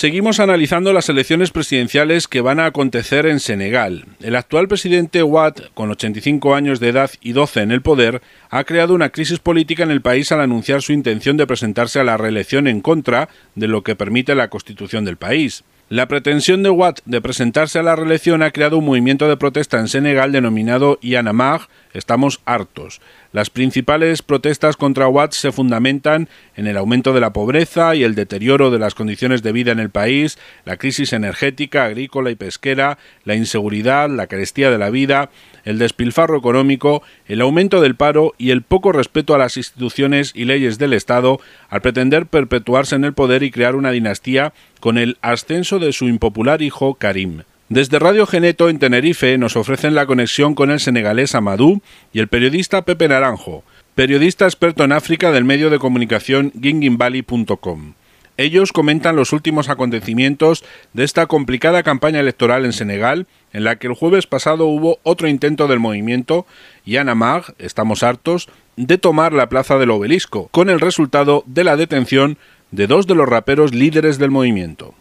Seguimos analizando las elecciones presidenciales que van a acontecer en Senegal. El actual presidente Wade, con 85 años de edad y 12 en el poder, ha creado una crisis política en el país al anunciar su intención de presentarse a la reelección en contra de lo que permite la Constitución del país. La pretensión de Wade de presentarse a la reelección ha creado un movimiento de protesta en Senegal denominado Y'en a marre, estamos hartos. Las principales protestas contra Wade se fundamentan en el aumento de la pobreza y el deterioro de las condiciones de vida en el país, la crisis energética, agrícola y pesquera, la inseguridad, la carestía de la vida, el despilfarro económico, el aumento del paro y el poco respeto a las instituciones y leyes del Estado al pretender perpetuarse en el poder y crear una dinastía con el ascenso de su impopular hijo Karim. Desde Radio Geneto en Tenerife nos ofrecen la conexión con el senegalés Amadou y el periodista Pepe Naranjo, periodista experto en África del medio de comunicación guinguinvalley.com. Ellos comentan los últimos acontecimientos de esta complicada campaña electoral en Senegal, en la que el jueves pasado hubo otro intento del movimiento Y'en a marre, estamos hartos, de tomar la plaza del Obelisco, con el resultado de la detención de dos de los raperos líderes del movimiento.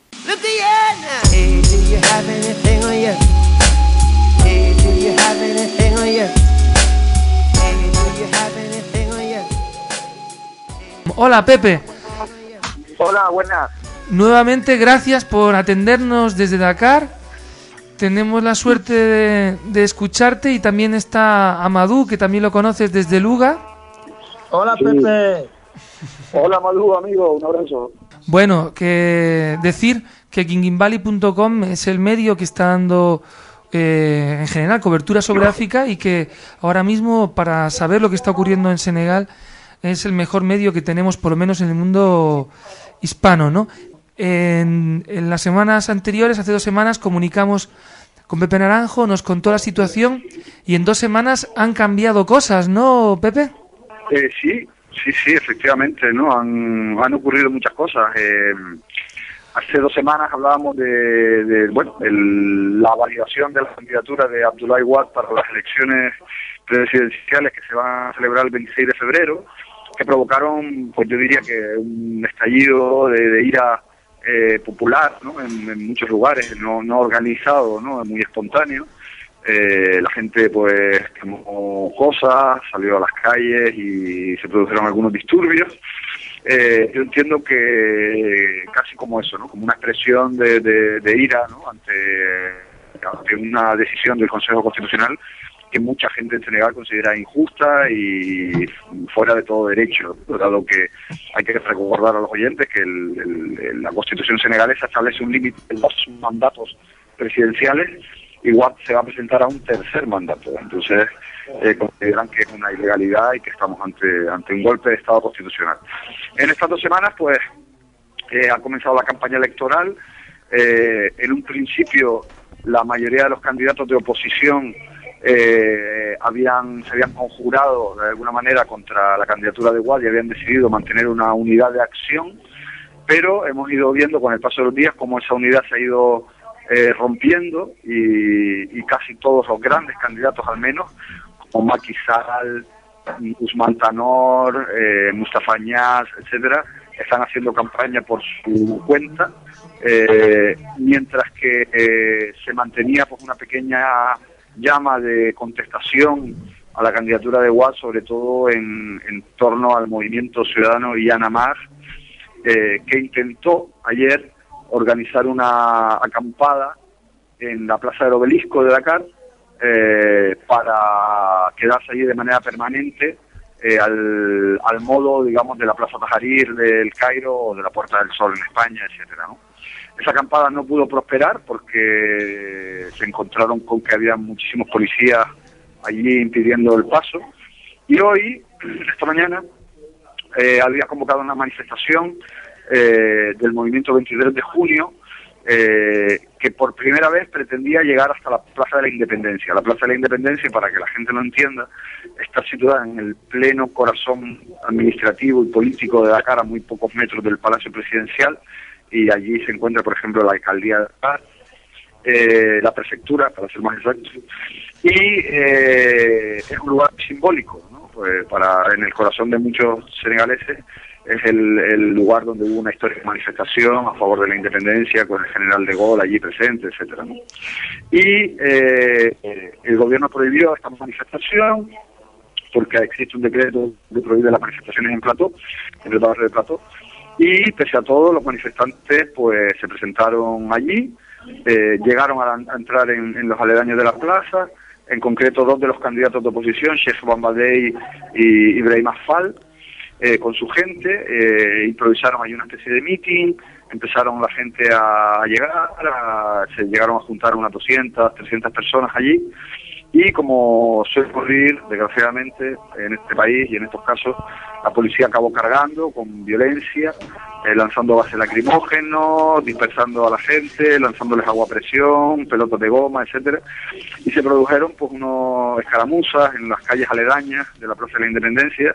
Hola Pepe. Hola, buenas. Nuevamente gracias por atendernos desde Dakar. Tenemos la suerte de escucharte y también está Amadou, que también lo conoces desde Luga. Hola Pepe. Hola Amadou, amigo, un abrazo. Bueno, que decir que guinguinvalley.com es el medio que está dando en general cobertura sobre África y que ahora mismo para saber lo que está ocurriendo en Senegal es el mejor medio que tenemos, por lo menos en el mundo hispano, ¿no? En las semanas anteriores, hace 2 semanas, comunicamos con Pepe Naranjo, nos contó la situación y en 2 semanas han cambiado cosas, ¿no, Pepe? Sí, efectivamente, ¿no? Han ocurrido muchas cosas. Hace 2 semanas hablábamos de la validación de la candidatura de Abdoulaye Wade para las elecciones presidenciales que se van a celebrar el 26 de febrero, que provocaron, pues yo diría que un estallido de ira popular, ¿no? En muchos lugares, no organizado, ¿no? Muy espontáneo. La gente pues quemó cosas, salió a las calles y se produjeron algunos disturbios. Yo entiendo que casi como eso, ¿no? Como una expresión de ira, ¿no? ante una decisión del Consejo Constitucional que mucha gente en Senegal considera injusta y fuera de todo derecho, dado que hay que recordar a los oyentes que la Constitución senegalesa establece un límite de 2 mandatos presidenciales y Wade se va a presentar a un 3er mandato. Entonces consideran que es una ilegalidad y que estamos ante un golpe de Estado constitucional. En estas 2 semanas pues ha comenzado la campaña electoral. En un principio la mayoría de los candidatos de oposición se habían conjurado de alguna manera contra la candidatura de Wade y habían decidido mantener una unidad de acción, pero hemos ido viendo con el paso de los días cómo esa unidad se ha ido rompiendo y casi todos los grandes candidatos, al menos, como Macky Sall, Ousmane Tanor, Moustapha Niasse, etcétera, están haciendo campaña por su cuenta, mientras que se mantenía pues una pequeña llama de contestación a la candidatura de Wade, sobre todo en torno al movimiento ciudadano Y'en a marre, que intentó ayer organizar una acampada en la Plaza del Obelisco de Dakar para quedarse allí de manera permanente al modo, digamos, de la Plaza Tahrir del Cairo o de la Puerta del Sol en España, etcétera, ¿no? Esa acampada no pudo prosperar porque se encontraron con que había muchísimos policías allí impidiendo el paso. Y hoy, esta mañana, había convocado una manifestación del movimiento 23 de junio que por primera vez pretendía llegar hasta la Plaza de la Independencia. La Plaza de la Independencia, para que la gente lo entienda, está situada en el pleno corazón administrativo y político de Dakar, a muy pocos metros del Palacio Presidencial, y allí se encuentra, por ejemplo, la alcaldía de Dakar, la prefectura, para ser más exacto, y es un lugar simbólico, ¿no? Pues en el corazón de muchos senegaleses, es el lugar donde hubo una histórica manifestación a favor de la independencia con el general de Gaulle allí presente, etcétera, ¿no? Y el gobierno prohibió esta manifestación porque existe un decreto que prohíbe las manifestaciones en Plató, en el barrio de Plató, y pese a todo los manifestantes pues se presentaron allí, llegaron a entrar en los aledaños de la plaza, en concreto dos de los candidatos de oposición, Sheikh Bambadei y Ibrahim Afal, con su gente, improvisaron allí una especie de meeting, empezaron la gente a llegar, se llegaron a juntar unas 200, 300 personas allí, y como suele ocurrir, desgraciadamente, en este país y en estos casos, la policía acabó cargando con violencia, lanzando gases lacrimógenos, dispersando a la gente, lanzándoles agua a presión, pelotas de goma, etcétera, y se produjeron pues unos escaramuzas en las calles aledañas de la Plaza de la Independencia.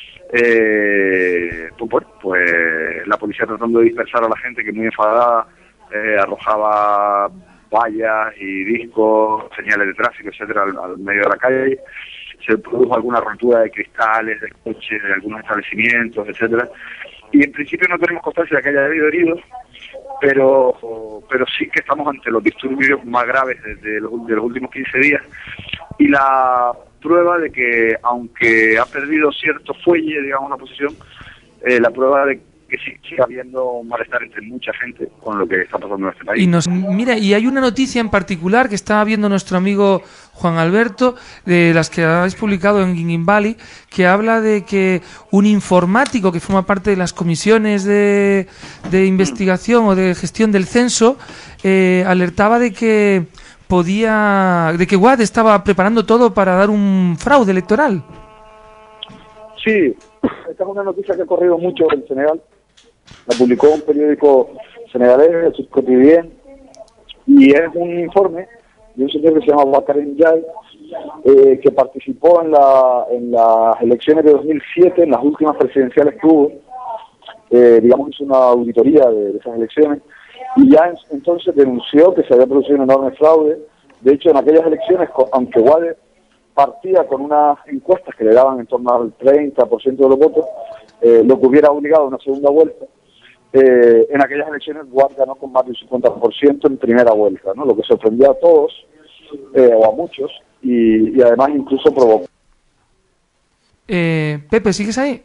Pues la policía, tratando de dispersar a la gente, que muy enfadada arrojaba vallas y discos, señales de tráfico, etcétera, al medio de la calle. Se produjo alguna rotura de cristales, de coches, de algunos establecimientos, etcétera. Y en principio no tenemos constancia de que haya habido heridos, pero sí que estamos ante los disturbios más graves de los últimos 15 días. Y la prueba de que, aunque ha perdido cierto fuelle, digamos, la posición, la prueba de que sigue habiendo malestar entre mucha gente con lo que está pasando en este país. Mira, y hay una noticia en particular que estaba viendo nuestro amigo Juan Alberto, de las que habéis publicado en Gingin Valley, que habla de que un informático que forma parte de las comisiones de investigación o de gestión del censo alertaba de que Wade estaba preparando todo para dar un fraude electoral. Sí, esta es una noticia que ha corrido mucho en Senegal. La publicó un periódico senegalés, el Sud Quotidien, y es un informe de un señor que se llama Bakary Ndiaye, que participó en las elecciones de 2007, en las últimas presidenciales que hubo. Digamos, hizo una auditoría de esas elecciones, y ya entonces denunció que se había producido un enorme fraude. De hecho, en aquellas elecciones, aunque Wade partía con unas encuestas que le daban en torno al 30% de los votos, lo que hubiera obligado a una segunda vuelta, en aquellas elecciones Wade ganó con más del 50% en primera vuelta, ¿no? Lo que sorprendió a todos, o a muchos, y además incluso provocó. Pepe, ¿sigues ahí?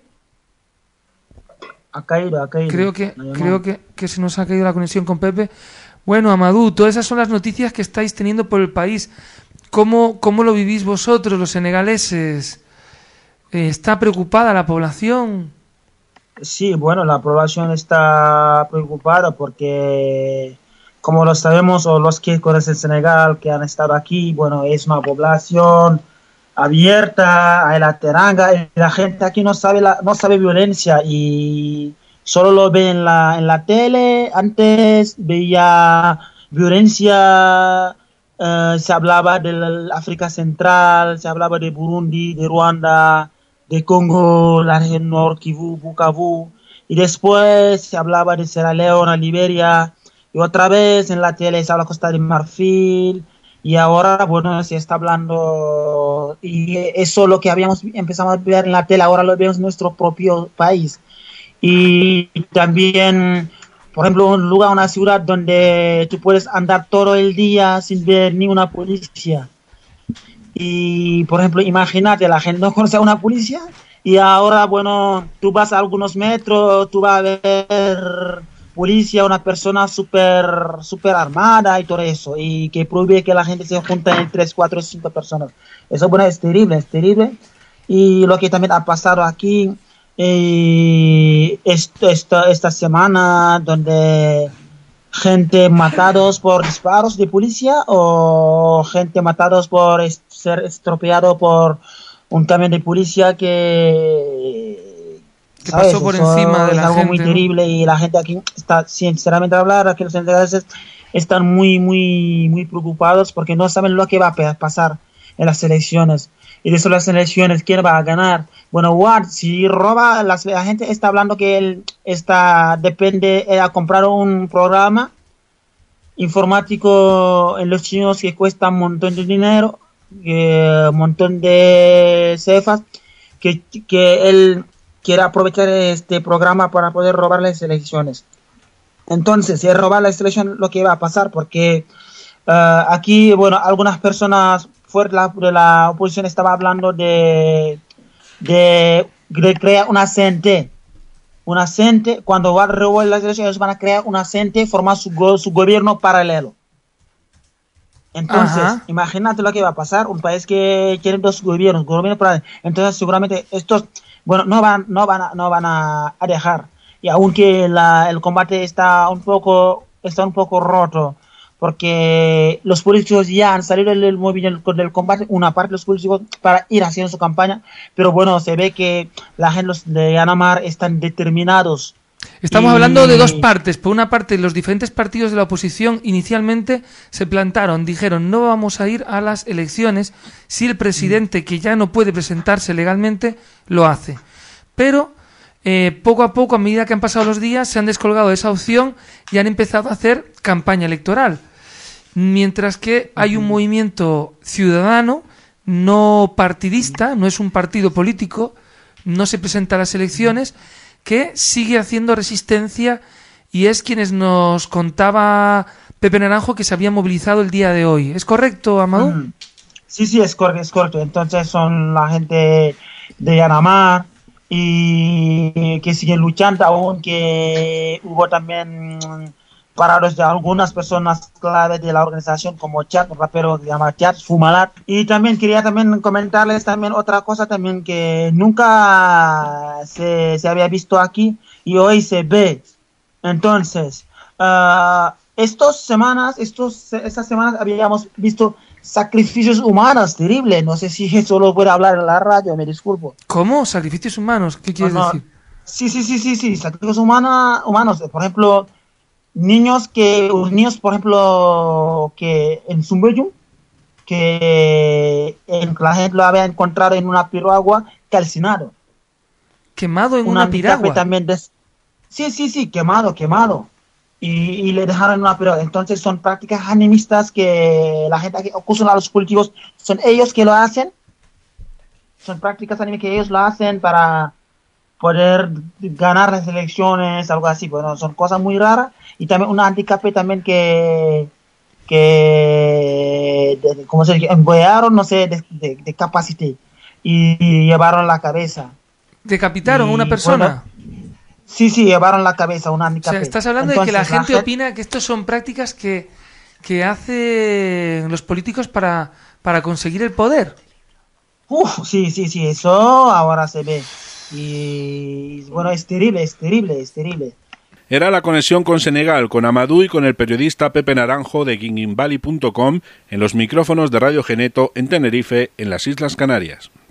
Ha caído. Creo que se nos ha caído la conexión con Pepe. Bueno, Amadou, todas esas son las noticias que estáis teniendo por el país. ¿Cómo lo vivís vosotros, los senegaleses? ¿Está preocupada la población? Sí, bueno, la población está preocupada porque, como lo sabemos, o los que conocen Senegal, que han estado aquí, bueno, es una población abierta a la teranga, y la gente aquí no sabe violencia y solo lo ve en la tele. Antes veía violencia, se hablaba del África Central, se hablaba de Burundi, de Ruanda, de Congo, la región Nord Kivu, Bukavu, y después se hablaba de Sierra Leona, Liberia, y otra vez en la tele se habla de Costa de Marfil, y ahora, bueno, se está hablando, y eso lo que empezamos a ver en la tele, ahora lo vemos en nuestro propio país. Y también, por ejemplo, una ciudad donde tú puedes andar todo el día sin ver ni una policía. Y, por ejemplo, imagínate, la gente no conoce a una policía y ahora, bueno, tú vas a algunos metros, tú vas a ver policía, una persona súper armada y todo eso, y que prohíbe que la gente se junte en 3, 4, 5 personas. Eso, bueno, es terrible. Y lo que también ha pasado aquí esta semana, donde gente matados por disparos de policía o gente matados por ser estropeado por un camión de policía que pasó por encima de la gente. Es algo muy terrible, ¿no? Y la gente aquí está, sinceramente hablar, aquí los senegaleses están muy, muy, muy preocupados porque no saben lo que va a pasar en las elecciones. Y de eso las elecciones, ¿quién va a ganar? Bueno, Wade, si roba, la gente está hablando que él ha comprado un programa informático en los chinos que cuesta un montón de dinero, un montón de cefas, que él quiere aprovechar este programa para poder robar las elecciones. Entonces, si robar las elecciones, lo que va a pasar, porque aquí, bueno, algunas personas fuera de la oposición estaban hablando de crear una CNT. Una CNT, cuando va a robar las elecciones, van a crear una CNT, formar su gobierno paralelo. Entonces, imagínate lo que va a pasar, un país que tiene dos gobiernos paralelos. Entonces, seguramente estos, bueno, no van a dejar. Y aunque el combate está un poco roto, porque los políticos ya han salido del movimiento del combate, una parte de los políticos para ir haciendo su campaña, pero bueno, se ve que la gente de Yanamar están determinados. Estamos hablando de dos partes. Por una parte, los diferentes partidos de la oposición inicialmente se plantaron, dijeron, no vamos a ir a las elecciones si el presidente, que ya no puede presentarse legalmente, lo hace. Pero poco a poco, a medida que han pasado los días, se han descolgado de esa opción y han empezado a hacer campaña electoral. Mientras que hay un movimiento ciudadano, no partidista, no es un partido político, no se presenta a las elecciones, que sigue haciendo resistencia, y es quienes nos contaba Pepe Naranjo que se había movilizado el día de hoy. ¿Es correcto, Amadou? Sí, es correcto. Entonces son la gente de Yanamar y que siguen luchando, aunque hubo también parados de algunas personas clave de la organización, como Chat, un rapero que se llama Chat, Fumalat. Y también quería comentarles también otra cosa también que nunca se había visto aquí y hoy se ve. Entonces, estas semanas habíamos visto sacrificios humanos terribles. No sé si eso lo puedo hablar en la radio, me disculpo. ¿Cómo? ¿Sacrificios humanos? ¿Qué quieres decir? Sí, sacrificios humanos. Por ejemplo, niños, por ejemplo, que en Sumbayum, que la gente lo había encontrado en una piragua calcinado. ¿Quemado en una piragua? También sí, quemado. Y le dejaron en una piragua. Entonces son prácticas animistas que la gente que acusan a los políticos, son ellos que lo hacen. Son prácticas animistas que ellos lo hacen para poder ganar las elecciones, algo así. Bueno, son cosas muy raras. Y también un handicap también como se dice, enviaron, no sé, de capacité y llevaron la cabeza. ¿Decapitaron a una persona? Bueno, sí, llevaron la cabeza, un handicap. O sea, estás hablando de que la gente opina que estos son prácticas que hacen los políticos para conseguir el poder. Sí, eso ahora se ve. Y bueno, es terrible. Era la conexión con Senegal, con Amadou y con el periodista Pepe Naranjo de ginginvalley.com en los micrófonos de Radio Geneto en Tenerife, en las Islas Canarias.